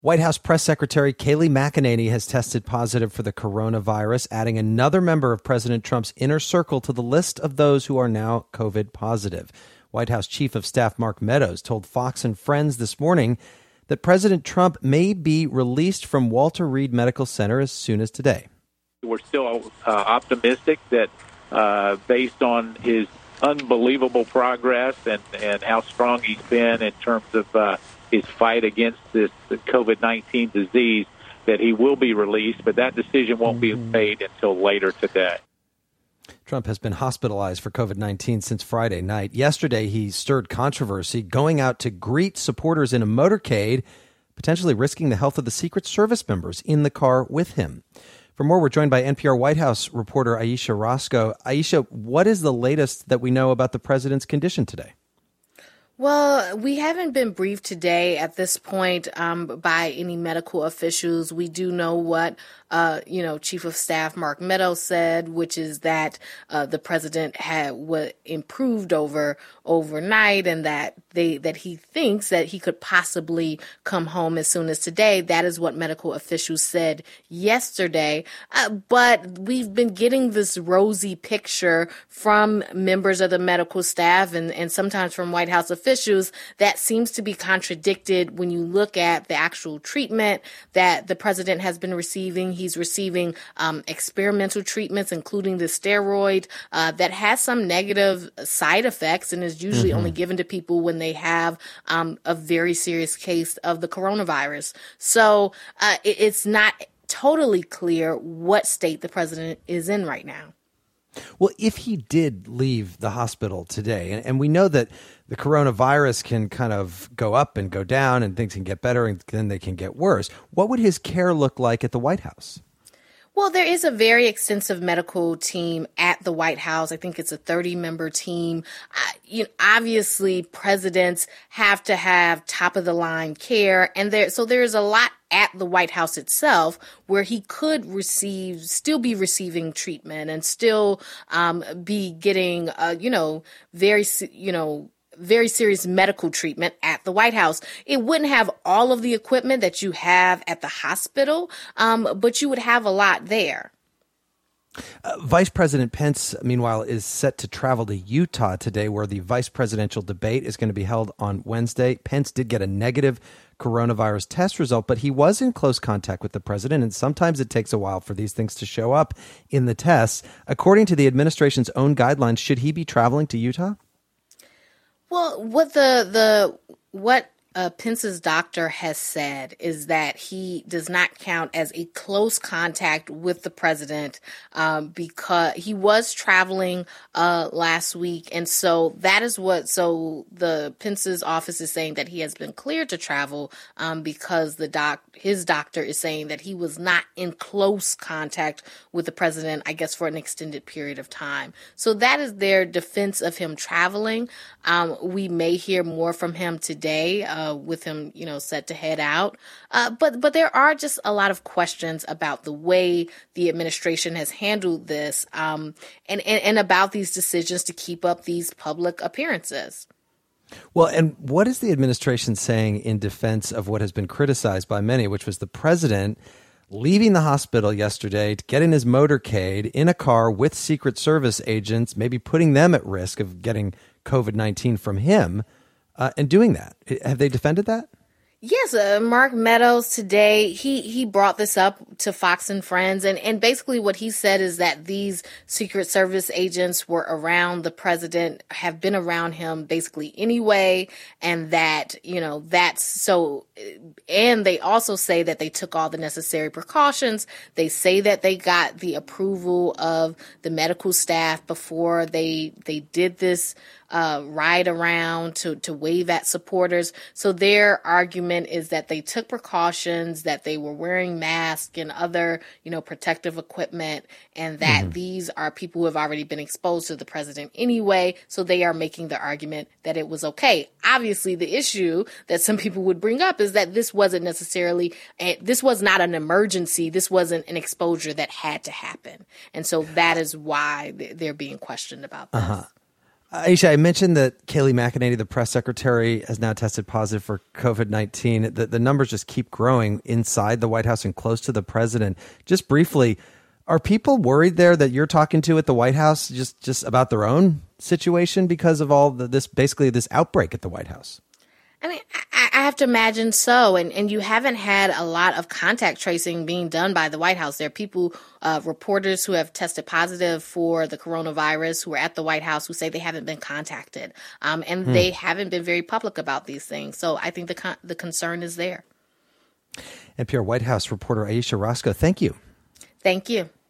White House Press Secretary Kayleigh McEnany has tested positive for the coronavirus, adding another member of President Trump's inner circle to the list of those who are now COVID positive. White House Chief of Staff Mark Meadows told Fox and Friends this morning that President Trump may be released from Walter Reed Medical Center as soon as today. We're still optimistic that based on his unbelievable progress and how strong he's been in terms of his fight against this COVID-19 disease, that he will be released, but that decision won't be made until later today. Trump has been hospitalized for COVID-19 since Friday night. Yesterday, he stirred controversy, going out to greet supporters in a motorcade, potentially risking the health of the Secret Service members in the car with him. For more, we're joined by NPR White House reporter Ayesha Rascoe. Ayesha, what is the latest that we know about the president's condition today? Well, we haven't been briefed today at this point by any medical officials. We do know what, Chief of Staff Mark Meadows said, which is that the president had improved overnight, and that he thinks that he could possibly come home as soon as today. That is what medical officials said yesterday. But we've been getting this rosy picture from members of the medical staff and sometimes from White House officials that seems to be contradicted when you look at the actual treatment that the president has been receiving. He's receiving experimental treatments, including the steroid that has some negative side effects and is usually only given to people when they have a very serious case of the coronavirus. So it's not totally clear what state the president is in right now. Well, if he did leave the hospital today, and we know that the coronavirus can kind of go up and go down and things can get better and then they can get worse, what would his care look like at the White House? Well, there is a very extensive medical team at the White House. I think it's a 30-member team. Obviously, presidents have to have top-of-the-line care, and there's a lot at the White House itself where he could still be receiving treatment and still be getting, very serious medical treatment at the White House. It wouldn't have all of the equipment that you have at the hospital, but you would have a lot there. Vice President Pence, meanwhile, is set to travel to Utah today, where the vice presidential debate is going to be held on Wednesday. Pence did get a negative coronavirus test result, but he was in close contact with the president, and sometimes it takes a while for these things to show up in the tests. According to the administration's own guidelines, should he be traveling to Utah? Well, what Pence's doctor has said is that he does not count as a close contact with the president because he was traveling last week. And so that is so the Pence's office is saying that he has been cleared to travel because his doctor is saying that he was not in close contact with the president, I guess, for an extended period of time. So that is their defense of him traveling. We may hear more from him today with him, set to head out. But there are just a lot of questions about the way the administration has handled this and about these decisions to keep up these public appearances. Well, and what is the administration saying in defense of what has been criticized by many, which was the president leaving the hospital yesterday to get in his motorcade in a car with Secret Service agents, maybe putting them at risk of getting COVID-19 from him, and doing that? Have they defended that? Yes, Mark Meadows today, he brought this up to Fox and Friends, and basically what he said is that these Secret Service agents were around the president, have been around him basically anyway, and that, that's so, and they also say that they took all the necessary precautions. They say that they got the approval of the medical staff before they did this ride around to wave at supporters. So their argument is that they took precautions, that they were wearing masks and other, protective equipment, and that these are people who have already been exposed to the president anyway. So they are making the argument that it was okay. Obviously, the issue that some people would bring up is that this was not an emergency. This wasn't an exposure that had to happen. And so that is why they're being questioned about this. Aisha, I mentioned that Kayleigh McEnany, the press secretary, has now tested positive for COVID-19. The numbers just keep growing inside the White House and close to the president. Just briefly, are people worried there that you're talking to at the White House just about their own situation because of all this outbreak at the White House? I mean, I have to imagine so. And you haven't had a lot of contact tracing being done by the White House. There are people, reporters who have tested positive for the coronavirus who are at the White House who say they haven't been contacted. And they haven't been very public about these things. So I think the concern is there. NPR White House reporter Aisha Roscoe, thank you. Thank you.